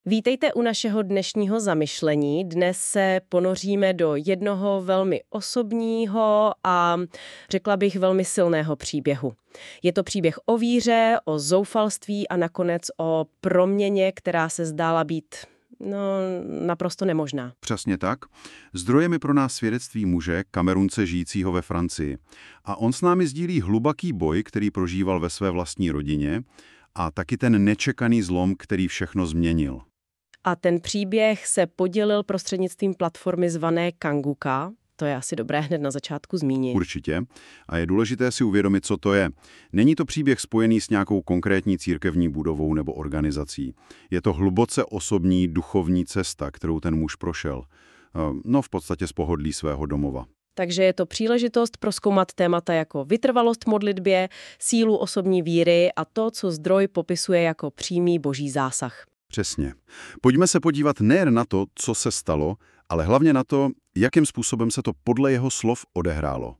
Vítejte u našeho dnešního zamyšlení. Dnes se ponoříme do jednoho velmi osobního a řekla bych velmi silného příběhu. Je to příběh o víře, o zoufalství a nakonec o proměně, která se zdála být naprosto nemožná. Přesně tak. Zdrojem je pro nás svědectví muže, Kamerunce žijícího ve Francii. A on s námi sdílí hluboký boj, který prožíval ve své vlastní rodině, a taky ten nečekaný zlom, který všechno změnil. A ten příběh se podělil prostřednictvím platformy zvané Kanguka. To je asi dobré hned na začátku zmínit. Určitě. A je důležité si uvědomit, co to je. Není to příběh spojený s nějakou konkrétní církevní budovou nebo organizací. Je to hluboce osobní duchovní cesta, kterou ten muž prošel. V podstatě z pohodlí svého domova. Takže je to příležitost prozkoumat témata jako vytrvalost v modlitbě, sílu osobní víry a to, co zdroj popisuje jako přímý boží zásah. Přesně. Pojďme se podívat nejen na to, co se stalo, ale hlavně na to, jakým způsobem se to podle jeho slov odehrálo.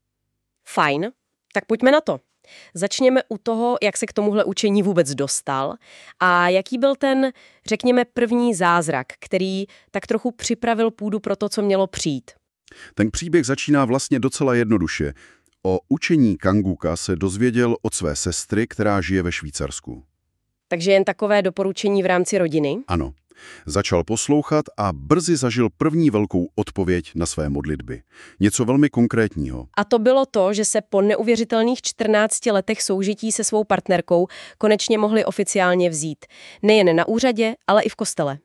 Fajn, tak pojďme na to. Začněme u toho, jak se k tomuhle učení vůbec dostal a jaký byl ten, řekněme, první zázrak, který tak trochu připravil půdu pro to, co mělo přijít. Ten příběh začíná vlastně docela jednoduše. O učení Kanguka se dozvěděl od své sestry, která žije ve Švýcarsku. Takže jen takové doporučení v rámci rodiny? Ano. Začal poslouchat a brzy zažil první velkou odpověď na své modlitby. Něco velmi konkrétního. A to bylo to, že se po neuvěřitelných 14 letech soužití se svou partnerkou konečně mohli oficiálně vzít. Nejen na úřadě, ale i v kostele.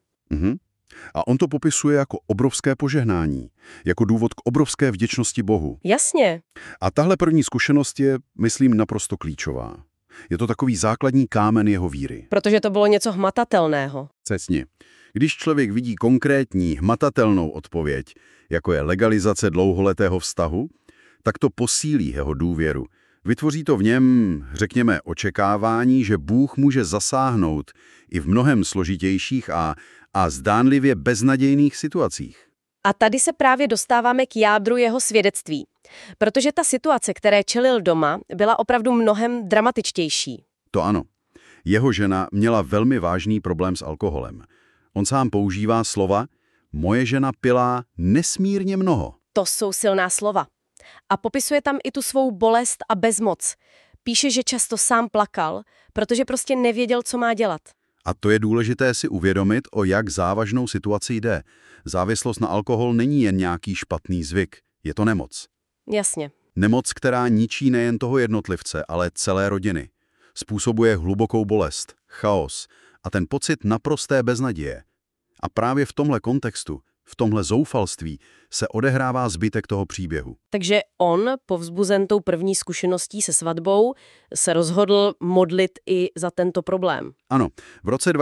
A on to popisuje jako obrovské požehnání, jako důvod k obrovské vděčnosti Bohu. Jasně. A tahle první zkušenost je, myslím, naprosto klíčová. Je to takový základní kámen jeho víry. Protože to bylo něco hmatatelného. Přesně. Když člověk vidí konkrétní, hmatatelnou odpověď, jako je legalizace dlouholetého vztahu, tak to posílí jeho důvěru. Vytvoří to v něm, řekněme, očekávání, že Bůh může zasáhnout i v mnohem složitějších a zdánlivě beznadějných situacích. A tady se právě dostáváme k jádru jeho svědectví. Protože ta situace, které čelil doma, byla opravdu mnohem dramatičtější. To ano. Jeho žena měla velmi vážný problém s alkoholem. On sám používá slova: moje žena pila nesmírně mnoho. To jsou silná slova. A popisuje tam i tu svou bolest a bezmoc. Píše, že často sám plakal, protože prostě nevěděl, co má dělat. A to je důležité si uvědomit, o jak závažnou situaci jde. Závislost na alkohol není jen nějaký špatný zvyk, je to nemoc. Jasně. Nemoc, která ničí nejen toho jednotlivce, ale celé rodiny. Způsobuje hlubokou bolest, chaos a ten pocit naprosté beznaděje. A právě v tomhle kontextu, v tomhle zoufalství se odehrává zbytek toho příběhu. Takže on, povzbuzen tou první zkušeností se svatbou, se rozhodl modlit i za tento problém. Ano, v roce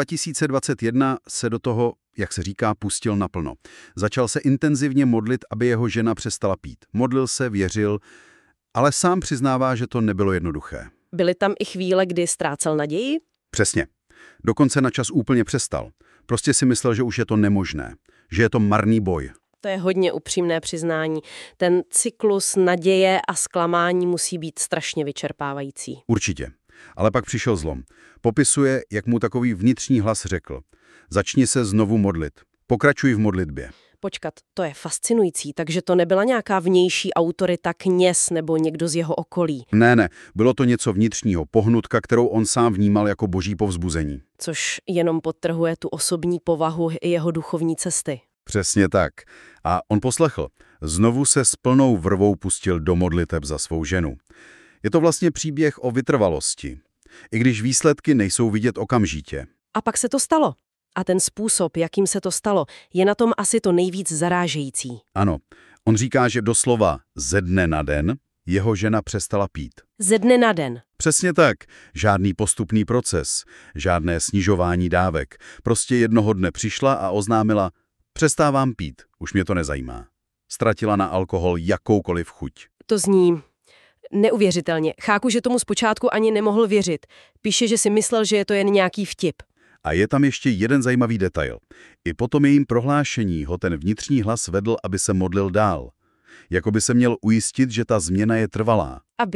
2021 se do toho, jak se říká, pustil naplno. Začal se intenzivně modlit, aby jeho žena přestala pít. Modlil se, věřil, ale sám přiznává, že to nebylo jednoduché. Byly tam i chvíle, kdy ztrácel naději? Přesně. Dokonce na čas úplně přestal. Prostě si myslel, že už je to nemožné, že je to marný boj. To je hodně upřímné přiznání. Ten cyklus naděje a zklamání musí být strašně vyčerpávající. Určitě. Ale pak přišel zlom. Popisuje, jak mu takový vnitřní hlas řekl: začni se znovu modlit. Pokračuj v modlitbě. Počkat, to je fascinující, takže to nebyla nějaká vnější autorita, kněz nebo někdo z jeho okolí. Ne, bylo to něco vnitřního, pohnutka, kterou on sám vnímal jako boží povzbuzení. Což jenom podtrhuje tu osobní povahu i jeho duchovní cesty. Přesně tak. A on poslechl. Znovu se s plnou vrvou pustil do modliteb za svou ženu. Je to vlastně příběh o vytrvalosti, i když výsledky nejsou vidět okamžitě. A pak se to stalo. A ten způsob, jakým se to stalo, je na tom asi to nejvíc zarážející. Ano, on říká, že doslova ze dne na den jeho žena přestala pít. Ze dne na den. Přesně tak. Žádný postupný proces, žádné snižování dávek. Prostě jednoho dne přišla a oznámila: přestávám pít, už mě to nezajímá. Ztratila na alkohol jakoukoliv chuť. To zní neuvěřitelně. Chápu, že tomu zpočátku ani nemohl věřit. Píše, že si myslel, že je to jen nějaký vtip. A je tam ještě jeden zajímavý detail. I po tom jejím prohlášení ho ten vnitřní hlas vedl, aby se modlil dál. Jako by se měl ujistit, že ta změna je trvalá. A byla.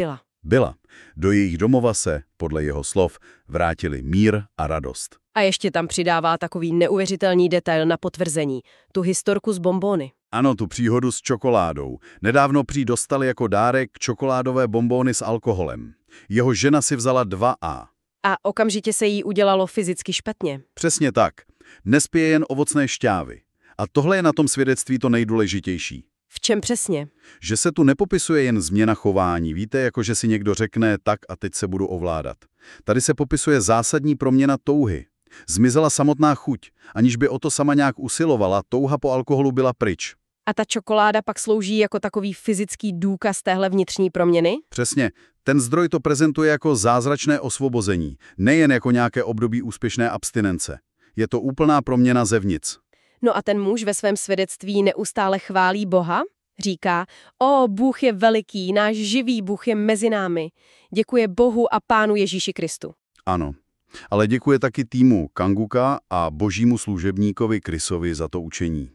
Byla. Do jejich domova se, podle jeho slov, vrátili mír a radost. A ještě tam přidává takový neuvěřitelný detail na potvrzení. Tu historku z bonbony. Ano, tu příhodu s čokoládou. Nedávno prý dostali jako dárek čokoládové bonbony s alkoholem. Jeho žena si vzala 2A. A okamžitě se jí udělalo fyzicky špatně. Přesně tak. Nespije jen ovocné šťávy. A tohle je na tom svědectví to nejdůležitější. V čem přesně? Že se tu nepopisuje jen změna chování. Víte, jako že si někdo řekne tak a teď se budu ovládat. Tady se popisuje zásadní proměna touhy. Zmizela samotná chuť. Aniž by o to sama nějak usilovala, touha po alkoholu byla pryč. A ta čokoláda pak slouží jako takový fyzický důkaz téhle vnitřní proměny? Přesně. Ten zdroj to prezentuje jako zázračné osvobození, nejen jako nějaké období úspěšné abstinence. Je to úplná proměna zevnitř. No a ten muž ve svém svědectví neustále chválí Boha? Říká, Bůh je veliký, náš živý Bůh je mezi námi. Děkuje Bohu a Pánu Ježíši Kristu. Ano, ale děkuje taky týmu Kanguka a božímu služebníkovi Chrisovi za to učení.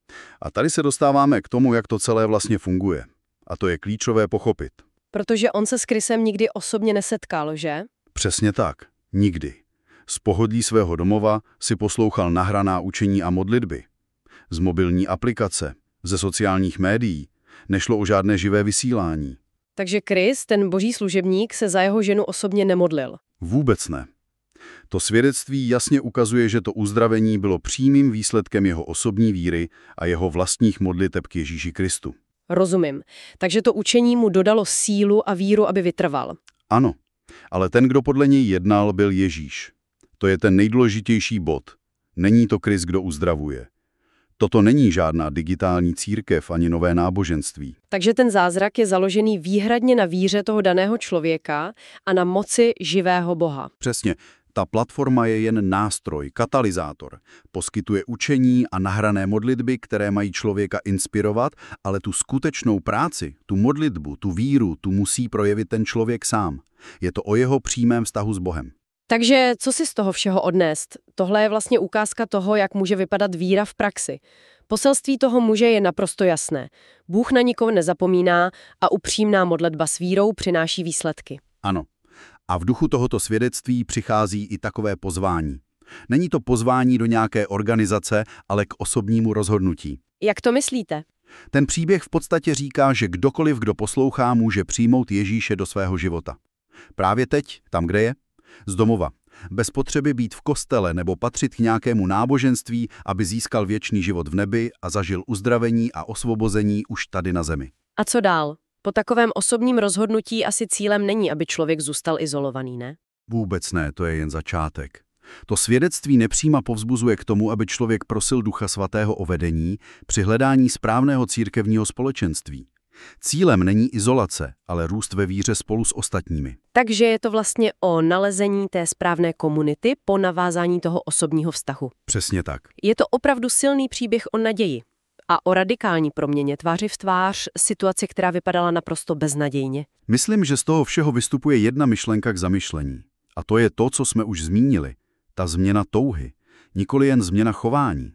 A tady se dostáváme k tomu, jak to celé vlastně funguje. A to je klíčové pochopit. Protože on se s Chrisem nikdy osobně nesetkal, že? Přesně tak. Nikdy. Z pohodlí svého domova si poslouchal nahraná učení a modlitby. Z mobilní aplikace, ze sociálních médií. Nešlo o žádné živé vysílání. Takže Chris, ten boží služebník, se za jeho ženu osobně nemodlil. Vůbec ne. To svědectví jasně ukazuje, že to uzdravení bylo přímým výsledkem jeho osobní víry a jeho vlastních modliteb k Ježíši Kristu. Rozumím. Takže to učení mu dodalo sílu a víru, aby vytrval. Ano, ale ten, kdo podle něj jednal, byl Ježíš. To je ten nejdůležitější bod. Není to Krist, kdo uzdravuje. Toto není žádná digitální církev ani nové náboženství. Takže ten zázrak je založený výhradně na víře toho daného člověka a na moci živého Boha. Přesně. Ta platforma je jen nástroj, katalyzátor. Poskytuje učení a nahrané modlitby, které mají člověka inspirovat, ale tu skutečnou práci, tu modlitbu, tu víru, tu musí projevit ten člověk sám. Je to o jeho přímém vztahu s Bohem. Takže co si z toho všeho odnést? Tohle je vlastně ukázka toho, jak může vypadat víra v praxi. Poselství toho muže je naprosto jasné. Bůh na nikoho nezapomíná a upřímná modlitba s vírou přináší výsledky. Ano. A v duchu tohoto svědectví přichází i takové pozvání. Není to pozvání do nějaké organizace, ale k osobnímu rozhodnutí. Jak to myslíte? Ten příběh v podstatě říká, že kdokoliv, kdo poslouchá, může přijmout Ježíše do svého života. Právě teď, tam, kde je? Z domova. Bez potřeby být v kostele nebo patřit k nějakému náboženství, aby získal věčný život v nebi a zažil uzdravení a osvobození už tady na zemi. A co dál? Po takovém osobním rozhodnutí asi cílem není, aby člověk zůstal izolovaný, ne? Vůbec ne, to je jen začátek. To svědectví nepřímo povzbuzuje k tomu, aby člověk prosil Ducha Svatého o vedení při hledání správného církevního společenství. Cílem není izolace, ale růst ve víře spolu s ostatními. Takže je to vlastně o nalezení té správné komunity po navázání toho osobního vztahu. Přesně tak. Je to opravdu silný příběh o naději a o radikální proměně tváři v tvář situaci, která vypadala naprosto beznadějně. Myslím, že z toho všeho vystupuje jedna myšlenka k zamyšlení. A to je to, co jsme už zmínili. Ta změna touhy, nikoli jen změna chování.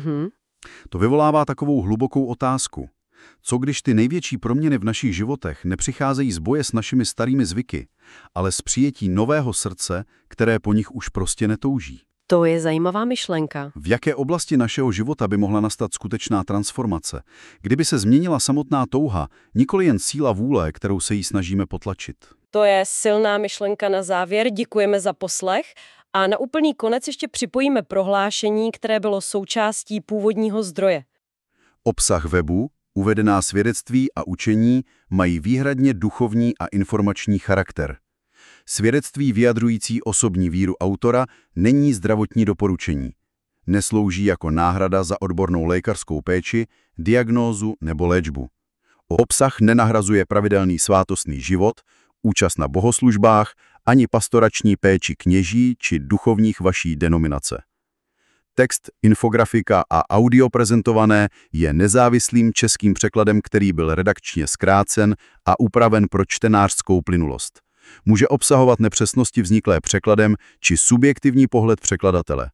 To vyvolává takovou hlubokou otázku. Co když ty největší proměny v našich životech nepřicházejí z boje s našimi starými zvyky, ale z přijetí nového srdce, které po nich už prostě netouží? To je zajímavá myšlenka. V jaké oblasti našeho života by mohla nastat skutečná transformace, kdyby se změnila samotná touha, nikoli jen síla vůle, kterou se jí snažíme potlačit? To je silná myšlenka na závěr, děkujeme za poslech. A na úplný konec ještě připojíme prohlášení, které bylo součástí původního zdroje. Obsah webu, uvedená svědectví a učení mají výhradně duchovní a informační charakter. Svědectví vyjadřující osobní víru autora není zdravotní doporučení. Neslouží jako náhrada za odbornou lékařskou péči, diagnózu nebo léčbu. Obsah nenahrazuje pravidelný svátostný život, účast na bohoslužbách, ani pastorační péči kněží či duchovních vaší denominace. Text, infografika a audio prezentované je nezávislým českým překladem, který byl redakčně zkrácen a upraven pro čtenářskou plynulost. Může obsahovat nepřesnosti vzniklé překladem či subjektivní pohled překladatele.